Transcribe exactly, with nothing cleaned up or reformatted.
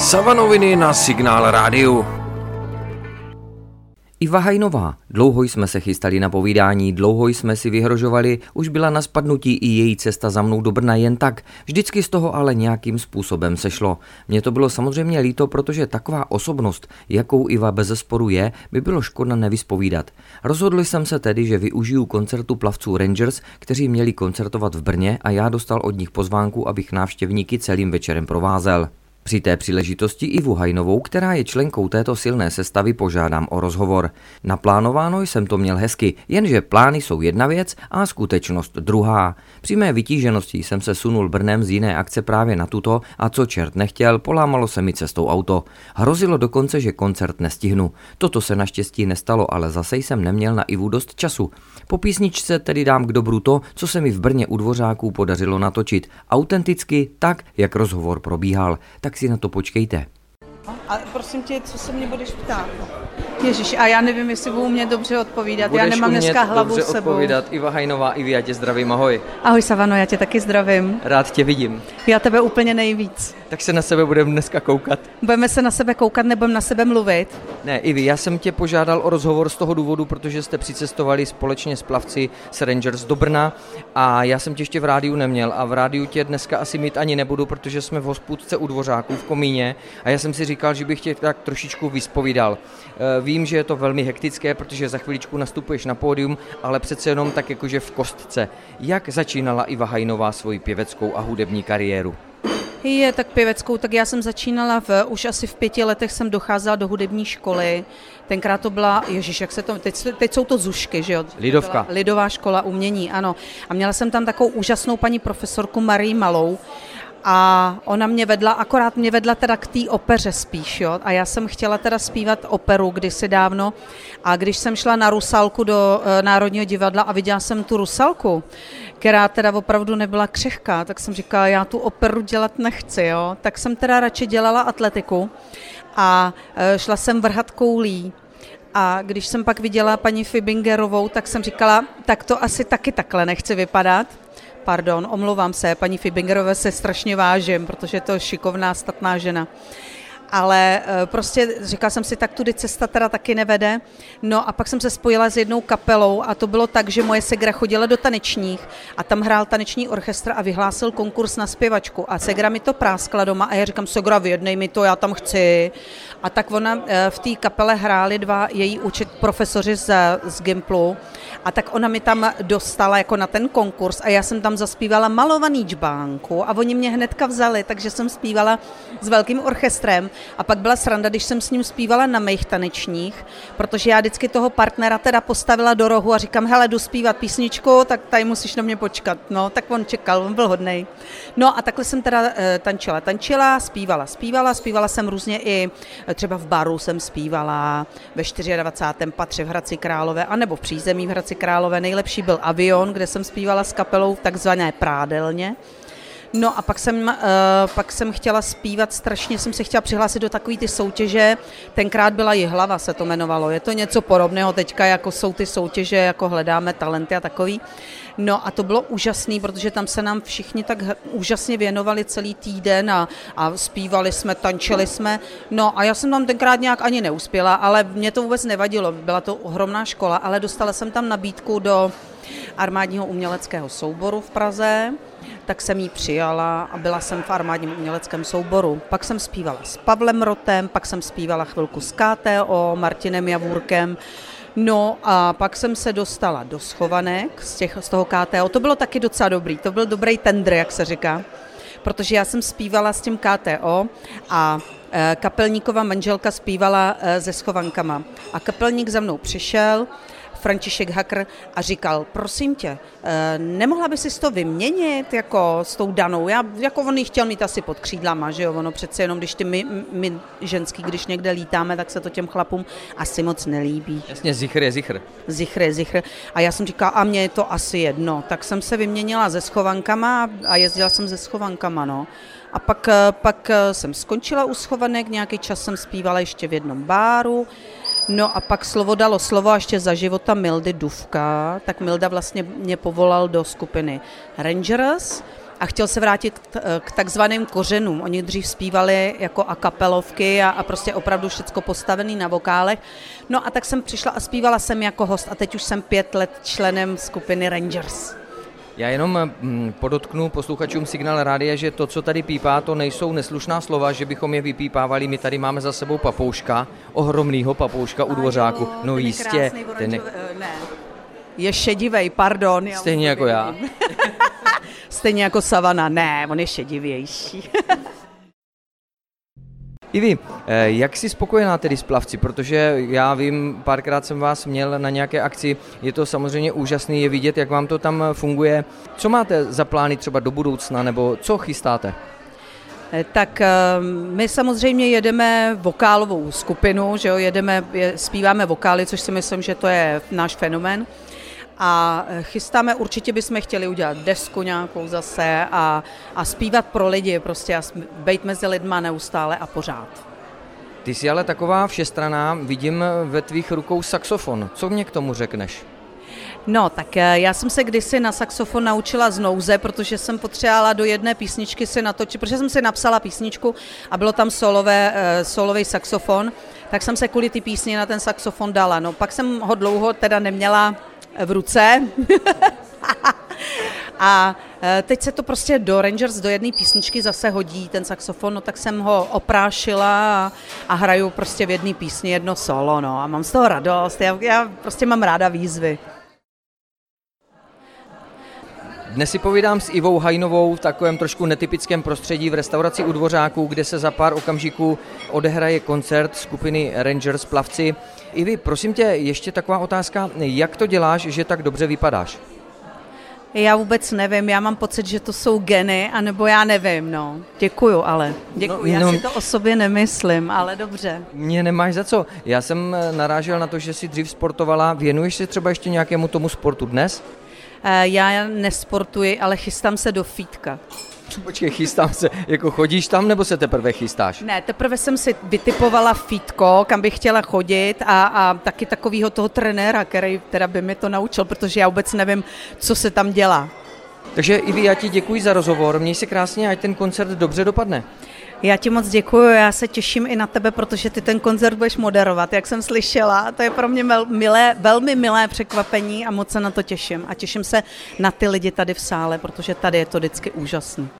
Savanoviny na Signál rádiu. Iva Hajnová. Dlouho jsme se chystali na povídání, dlouho jsme si vyhrožovali, už byla na spadnutí i její cesta za mnou do Brna jen tak. Vždycky z toho ale nějakým způsobem sešlo. Mně to bylo samozřejmě líto, protože taková osobnost, jakou Iva bezesporu je, by bylo škoda nevyspovídat. Rozhodl jsem se tedy, že využiju koncertu plavců Rangers, kteří měli koncertovat v Brně, a já dostal od nich pozvánku, abych návštěvníky celým večerem provázel. Při té příležitosti Ivu Hajnovou, která je členkou této silné sestavy, požádám o rozhovor. Naplánováno jsem to měl hezky, jenže plány jsou jedna věc a skutečnost druhá. Při mé vytíženosti jsem se sunul Brnem z jiné akce právě na tuto a co čert nechtěl, polámalo se mi cestou auto. Hrozilo dokonce, že koncert nestihnu. Toto se naštěstí nestalo, ale zase jsem neměl na Ivu dost času. Po písničce tedy dám k dobru to, co se mi v Brně u Dvořáků podařilo natočit. Autenticky, tak, jak rozhovor probíhal. Tak si na to počkejte. A prosím tě, co se mě budeš ptát? Ježiš, a já nevím, jestli budu mě dobře odpovídat. Budeš já nemám dneska hlavu dobře sebou. odpovídat. Iva Hajnová, Ivi, já tě zdravím, ahoj. Ahoj Savano, já tě taky zdravím. Rád tě vidím. Já tebe úplně nejvíc. Tak se na sebe budeme dneska koukat. Budeme se na sebe koukat, nebudeme na sebe mluvit? Ne, Ivi, já jsem tě požádal o rozhovor z toho důvodu, protože jste přicestovali společně s plavci s Rangers do Brna a já jsem tě ještě v rádiu neměl a v rádiu tě dneska asi mít ani nebudu, protože jsme v hospůdce u Dvořáků v Komíně a já jsem si říkal, že bych tě tak trošičku vyspovídal. Vím, že je to velmi hektické, protože za chviličku nastupuješ na pódium, ale přece jenom tak jakože v kostce. Jak začínala Iva Hajnová svoji pěveckou a hudební kariéru? Je, tak pěveckou, tak já jsem začínala v, už asi v pěti letech jsem docházela do hudební školy. Tenkrát to byla, ježiš, jak se to, teď, teď jsou to zušky, že jo? Lidovka. Lidová škola umění, ano. A měla jsem tam takovou úžasnou paní profesorku Marii Malou. A ona mě vedla, akorát mě vedla teda k té opeře spíš, jo. A já jsem chtěla teda zpívat operu kdysi dávno. A když jsem šla na Rusalku do e, Národního divadla a viděla jsem tu Rusalku, která teda opravdu nebyla křehká, tak jsem říkala, já tu operu dělat nechci, jo. Tak jsem teda radši dělala atletiku a e, šla jsem vrhat koulí. A když jsem pak viděla paní Fibingerovou, tak jsem říkala, tak to asi taky takhle nechci vypadat. Pardon, omlouvám se, paní Fibingerové se strašně vážím, protože je to šikovná, statná žena. Ale prostě říkala jsem si, tak tudy cesta teda taky nevede. No a pak jsem se spojila s jednou kapelou a to bylo tak, že moje segra chodila do tanečních a tam hrál taneční orchestr a vyhlásil konkurs na zpěvačku a segra mi to práskla doma a já říkám, segra, vyjednej mi to, já tam chci. A tak ona v té kapele hráli dva její učit profesoři z, z Gimplu a tak ona mi tam dostala jako na ten konkurs a já jsem tam zaspívala Malovaný džbánku a oni mě hnedka vzali, takže jsem zpívala s velkým orchestrem. A pak byla sranda, když jsem s ním zpívala na mých tanečních, protože já vždycky toho partnera teda postavila do rohu a říkám, hele, jdu zpívat písničku, tak tady musíš na mě počkat. No, tak on čekal, on byl hodnej. No a takhle jsem teda e, tančila, tančila, zpívala, zpívala, zpívala jsem různě i, třeba v baru jsem zpívala, ve dvacátém čtvrtém patře v Hradci Králové, anebo v přízemí v Hradci Králové. Nejlepší byl Avion, kde jsem zpívala s kapelou v takzvané prádelně. No a pak jsem, uh, pak jsem chtěla zpívat, strašně jsem se chtěla přihlásit do takové ty soutěže, tenkrát byla Jihlava, se to jmenovalo, je to něco podobného teďka, jako jsou ty soutěže, jako hledáme talenty a takový. No a to bylo úžasný, protože tam se nám všichni tak úžasně věnovali celý týden a, a zpívali jsme, tančili jsme. No a já jsem tam tenkrát nějak ani neuspěla, ale mě to vůbec nevadilo, byla to ohromná škola, ale dostala jsem tam nabídku do armádního uměleckého souboru v Praze, tak jsem ji přijala a byla jsem v armádním uměleckém souboru. Pak jsem zpívala s Pavlem Rotem, pak jsem zpívala chvilku s K T O, Martinem Javůrkem. No a pak jsem se dostala do schovanek z, těch, z toho K T O. To bylo taky docela dobrý, to byl dobrý tendr, jak se říká, protože já jsem zpívala s tím K T O a e, kapelníková manželka zpívala e, se schovankama. A kapelník za mnou přišel, František Hakr, a říkal, prosím tě, nemohla by si to vyměnit jako s tou Danou? Já, jako on ji chtěl mít asi pod křídlama, že jo, ono přece jenom, když ty my, my ženský, když někde lítáme, tak se to těm chlapům asi moc nelíbí. Jasně, zichr je zichr. Zichr je zichr. A já jsem říkala, a mně je to asi jedno. Tak jsem se vyměnila se schovankama a jezdila jsem se schovankama, no. A pak, pak jsem skončila u schovanek, nějaký čas jsem zpívala ještě v jednom báru. No a pak slovo dalo slovo a ještě za života Mildy Dufka, tak Milda vlastně mě povolal do skupiny Rangers a chtěl se vrátit k, k takzvaným kořenům. Oni dřív zpívali jako a kapelovky a, a prostě opravdu všecko postavený na vokálech. No a tak jsem přišla a zpívala jsem jako host a teď už jsem pět let členem skupiny Rangers. Já jenom podotknu posluchačům Signál Rádia, že to, co tady pípá, to nejsou neslušná slova, že bychom je vypípávali. My tady máme za sebou papouška, ohromnýho papouška u Dvořáku. No ten jistě. Ten je... Ne. Je šedivej, pardon. Stejně jako já. Stejně jako savana. Ne, on je šedivější. Ivi, jak jsi spokojená tedy s plavci, protože já vím, párkrát jsem vás měl na nějaké akci, je to samozřejmě úžasný je vidět, jak vám to tam funguje. Co máte za plány třeba do budoucna, nebo co chystáte? Tak my samozřejmě jedeme vokálovou skupinu, že jo, jedeme, zpíváme vokály, což si myslím, že to je náš fenomén. A chystáme, určitě bychom chtěli udělat desku nějakou zase a, a zpívat pro lidi prostě a být mezi lidma neustále a pořád. Ty jsi ale taková všestranná, vidím ve tvých rukou saxofon. Co mě k tomu řekneš? No, tak já jsem se kdysi na saxofon naučila z nouze, protože jsem potřebovala do jedné písničky si natočit, protože jsem si napsala písničku a bylo tam solové, solový saxofon, tak jsem se kvůli ty písni na ten saxofon dala. No, pak jsem ho dlouho teda neměla v ruce a teď se to prostě do Rangers, do jedné písničky zase hodí ten saxofon, no tak jsem ho oprášila a, a hraju prostě v jedné písni jedno solo, no a mám z toho radost, já, já prostě mám ráda výzvy. Dnes si povídám s Ivou Hajnovou v takovém trošku netypickém prostředí v restauraci u Dvořáků, kde se za pár okamžiků odehraje koncert skupiny Rangers Plavci. Ivi, prosím tě, ještě taková otázka, jak to děláš, že tak dobře vypadáš? Já vůbec nevím, já mám pocit, že to jsou geny, anebo já nevím, no. Děkuju, ale děkuju, no, já no, si to o sobě nemyslím, ale dobře. Mě nemáš za co, já jsem narážel na to, že jsi dřív sportovala, věnuješ se třeba ještě nějakému tomu sportu dnes? Já nesportuji, ale chystám se do fítka. Počkej, chystám se, jako chodíš tam, nebo se teprve chystáš? Ne, teprve jsem si vytipovala fítko, kam bych chtěla chodit a, a taky takovýho toho trenéra, který teda by mi to naučil, protože já vůbec nevím, co se tam dělá. Takže Ivi, já ti děkuji za rozhovor, měj se krásně, ať ten koncert dobře dopadne. Já ti moc děkuji, já se těším i na tebe, protože ty ten koncert budeš moderovat, jak jsem slyšela. To je pro mě milé, velmi milé překvapení a moc se na to těším. A těším se na ty lidi tady v sále, protože tady je to vždycky úžasný.